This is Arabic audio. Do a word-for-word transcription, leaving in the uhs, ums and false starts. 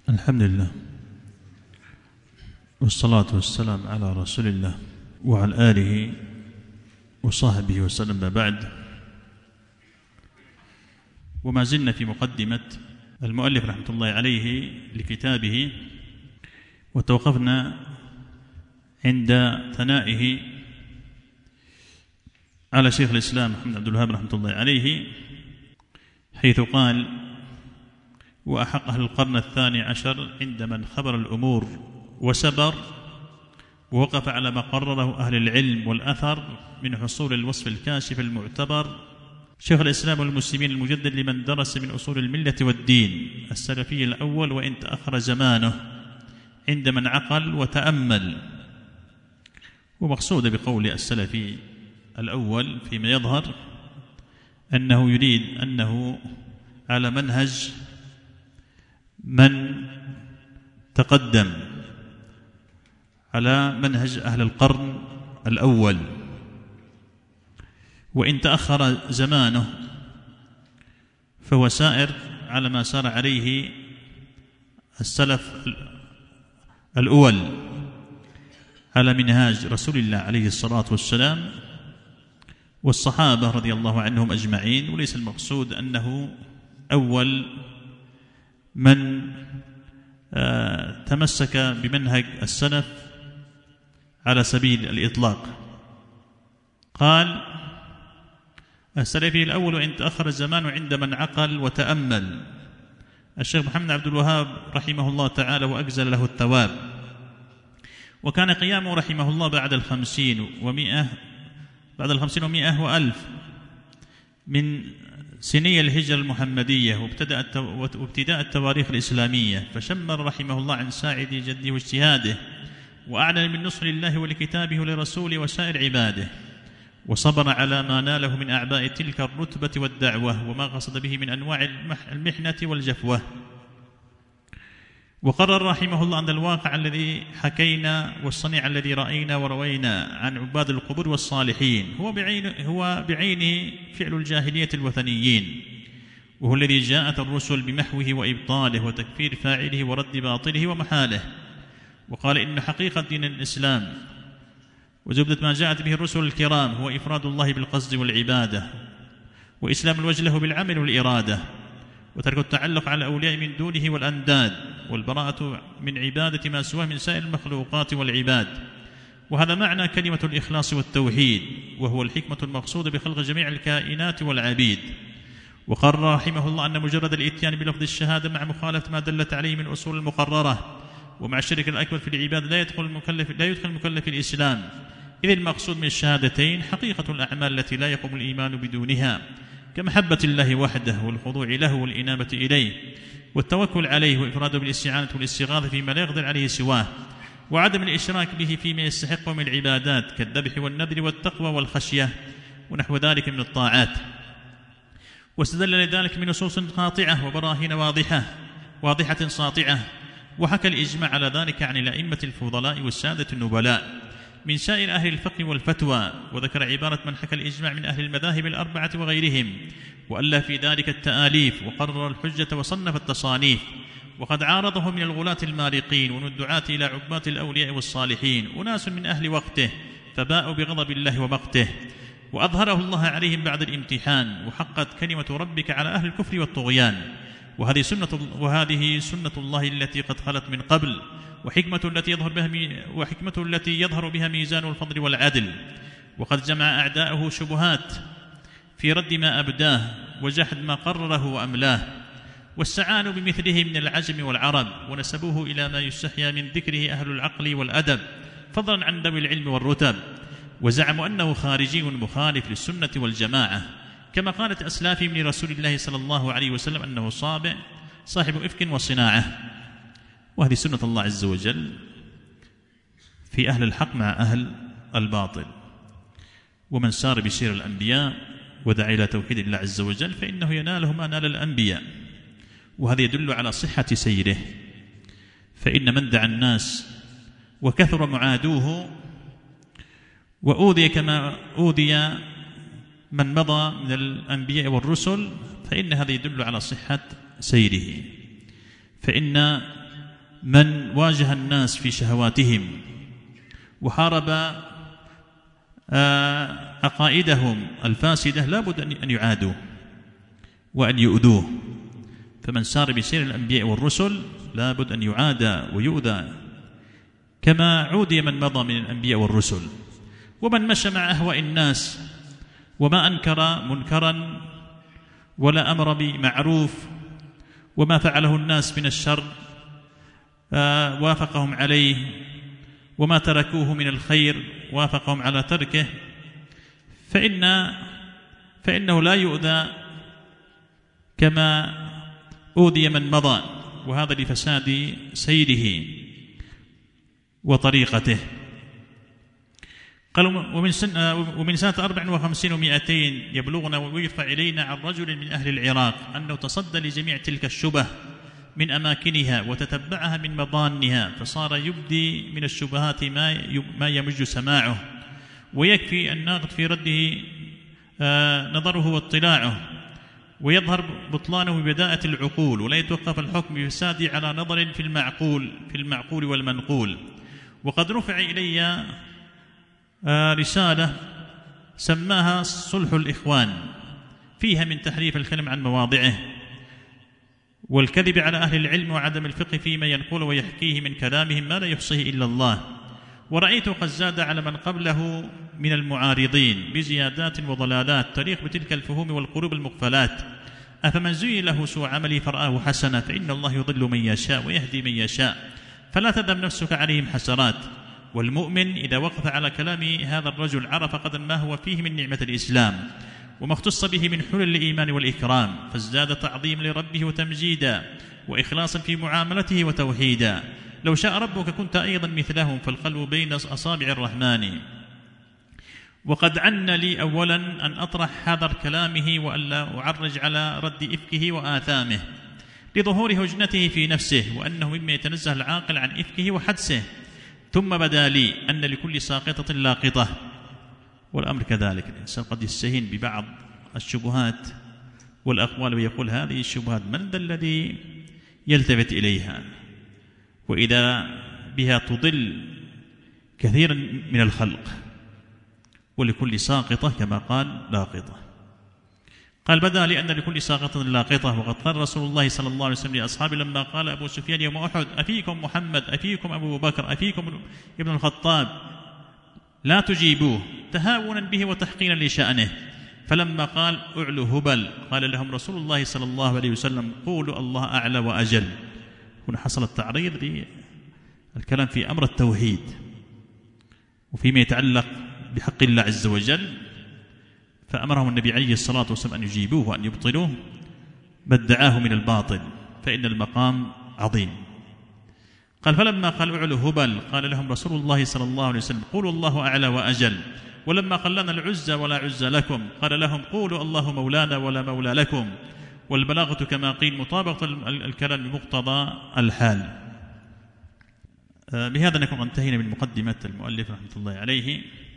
الحمد لله والصلاة والسلام على رسول الله وعلى آله وصحبه وسلم. بعد، وما زلنا في مقدمة المؤلف رحمة الله عليه لكتابه، وتوقفنا عند ثنائه على شيخ الإسلام محمد عبد الوهاب رحمة الله عليه، حيث قال: وأحق أهل القرن الثاني عشر عند من خبر الأمور وسبر ووقف على ما قرره أهل العلم والأثر من حصول الوصف الكاشف المعتبر شيخ الإسلام والمسلمين المجدد لمن درس من أصول الملة والدين السلفي الأول، وإن تأخر زمانه عند من عقل وتأمل. ومقصود بقول السلفي الأول فيما يظهر أنه يريد أنه على منهج من تقدم، على منهج أهل القرن الأول، وإن تأخر زمانه فهو سائر على ما سار عليه السلف الأول على منهاج رسول الله عليه الصلاة والسلام والصحابة رضي الله عنهم أجمعين. وليس المقصود أنه أول من تمسك بمنهج السلف على سبيل الإطلاق. قال السلفي الأول: وإن تأخر الزمان عند من عقل وتأمل. الشيخ محمد عبد الوهاب رحمه الله تعالى وأجزل له الثواب، وكان قيامه رحمه الله بعد الخمسين ومئة بعد الخمسين ومئة وألف من سني الهجرة المحمدية وابتداء التواريخ الإسلامية، فشمر رحمه الله عن ساعد جده واجتهاده، وأعلن من نصر الله ولكتابه ولرسوله وسائر عباده، وصبر على ما ناله من أعباء تلك الرتبة والدعوة وما قصد به من أنواع المحنة والجفوة. وقرر رحمه الله أن الواقع الذي حكينا والصنيع الذي رأينا وروينا عن عباد القبور والصالحين هو بعينه, هو بعينه فعل الجاهلية الوثنيين، وهو الذي جاءت الرسل بمحوه وإبطاله وتكفير فاعله ورد باطله ومحاله. وقال إن حقيقة دين الإسلام وزبدة ما جاءت به الرسل الكرام هو إفراد الله بالقصد والعبادة، وإسلام الوجه له بالعمل والإرادة، وترك التعلق على الأولياء من دونه والأنداد، والبراءة من عبادة ما سواه من سائر المخلوقات والعباد. وهذا معنى كلمة الإخلاص والتوحيد، وهو الحكمة المقصودة بخلق جميع الكائنات والعبيد. وقرر رحمه الله أن مجرد الإتيان بلفظ الشهادة مع مخالفة ما دلت عليه من أصول المقررة ومع الشرك الأكبر في العباد لا يدخل المكلف لا يدخل المكلف في الإسلام، إذ المقصود من الشهادتين حقيقة الأعمال التي لا يقوم الإيمان بدونها، كمحبة الله وحده والخضوع له والإنابة إليه والتوكل عليه وإفراده بالاستعانة والاستغاثة فيما لا يقدر عليه سواه، وعدم الإشراك به فيما يستحق من العبادات كالذبح والنذر والتقوى والخشية ونحو ذلك من الطاعات. واستدل لذلك من نصوص قاطعة وبراهين واضحة واضحة ساطعة، وحكى الإجماع على ذلك عن الأئمة الفضلاء والسادة النبلاء من سائر أهل الفقه والفتوى، وذكر عبارة من حكى الإجماع من أهل المذاهب الأربعة وغيرهم، وألف في ذلك التآليف وقرر الحجة وصنف التصانيف. وقد عارضه من الغلاة المارقين ومن الدعاة إلى عباد الأولياء والصالحين أناس من أهل وقته فباءوا بغضب الله ومقته، وأظهره الله عليهم بعد الامتحان، وحقت كلمة ربك على أهل الكفر والطغيان. وهذه سنة وهذه سنة الله التي قد خلت من قبل، وحكمة التي يظهر بها وحكمة التي يظهر بها ميزان الفضل والعدل. وقد جمع أعداؤه شبهات في رد ما أبداه وجحد ما قرره وأملاه، واستعانوا بمثله من العجم والعرب ونسبوه إلى ما يستحيا من ذكره أهل العقل والأدب فضلا عن ذوي العلم والرتب، وزعموا أنه خارجي مخالف للسنة والجماعة، كما قالت أسلافي من رسول الله صلى الله عليه وسلم أنه صابع صاحب إفك وصناعة. وهذه سنة الله عز وجل في أهل الحق مع أهل الباطل. ومن سار بسير الأنبياء ودعا إلى توحيد الله عز وجل فإنه يناله ما نال الأنبياء، وهذا يدل على صحة سيره. فإن من دعا الناس وكثر معادوه وأوذي كما أوذي من مضى من الأنبياء والرسل فإن هذا يدل على صحة سيره. فإن من واجه الناس في شهواتهم وحارب عقائدهم الفاسدة لا بد أن يعادوا وأن يؤذوه. فمن سار بسير الأنبياء والرسل لا بد أن يعادى ويؤذى كما عودي من مضى من الأنبياء والرسل. ومن مشى مع أهواء الناس وما أنكر منكرا ولا أمر بمعروف وما فعله الناس من الشر وافقهم عليه وما تركوه من الخير وافقهم على تركه فإن فإنه لا يؤذى كما أوذي من مضى، وهذا لفساد سيره وطريقته. قال ومن سنة, ومن سنة أربع وخمسين ومائتين يبلغنا ويرفع إلينا عن رجل من أهل العراق أنه تصدى لجميع تلك الشبه من أماكنها وتتبعها من مضانها، فصار يبدي من الشبهات ما يمج سماعه، ويكفي الناقد في رده نظره واطلاعه، ويظهر بطلانه ببداءة العقول، ولا يتوقف الحكم بفساده على نظر في المعقول في المعقول والمنقول. وقد رفع إلي رسالة سماها صلح الإخوان، فيها من تحريف الكلم عن مواضعه والكذب على أهل العلم وعدم الفقه فيما ينقل ويحكيه من كلامهم ما لا يحصيه إلا الله. ورأيته قد زاد على من قبله من المعارضين بزيادات وضلالات تليق بتلك الفهوم والقلوب المغفلات. أفمن زين له سوء عمله فرآه حسنا فإن الله يضل من يشاء ويهدي من يشاء، فلا تذهب نفسك عليهم حسرات. والمؤمن إذا وقف على كلام هذا الرجل عرف قدر ما هو فيه من نعمة الإسلام وما اختص به من حلل الإيمان والإكرام، فازداد تعظيم لربه وتمجيدا وإخلاصا في معاملته وتوحيدا. لو شاء ربك كنت أيضا مثلهم، فالقلب بين أصابع الرحمن. وقد عن لي أولا أن أطرح حذر كلامه وألا أعرج على رد إفكه وآثامه لظهور هجنته في نفسه، وأنه مما يتنزه العاقل عن إفكه وحدسه. ثم بدا لي أن لكل ساقطة لاقطة، والأمر كذلك. الإنسان قد يستهين ببعض الشبهات والأقوال ويقول هذه الشبهات من ذا الذي يلتفت إليها، وإذا بها تضل كثيرا من الخلق. ولكل ساقطة كما قال لاقطة. قال بدا لي أن لكل ساقطة لاقطة. وقد قال رسول الله صلى الله عليه وسلم لأصحابه لما قال أبو سفيان يوم أحد أفيكم محمد أفيكم أبو بكر أفيكم ابن الخطاب لا تجيبوه تهاونا به وتحقينا لشأنه. فلما قال أعلو هبل قال لهم رسول الله صلى الله عليه وسلم قولوا الله أعلى وأجل. هنا حصل التعريض للكلام في أمر التوحيد وفيما يتعلق بحق الله عز وجل، فأمرهم النبي عليه الصلاة والسلام أن يجيبوه وأن يبطلوه ما ادعاه من الباطل، فإن المقام عظيم. قال فلما قال أعلو هبل قال لهم رسول الله صلى الله عليه وسلم قولوا الله أعلى وأجل. ولما قال لنا العزى ولا عزى لكم قال لهم قولوا الله مولانا ولا مولى لكم. والبلاغة كما قيل مطابقة الكلام بمقتضى الحال. بهذا نكون انتهينا من مقدمة المؤلف رحمة الله عليه.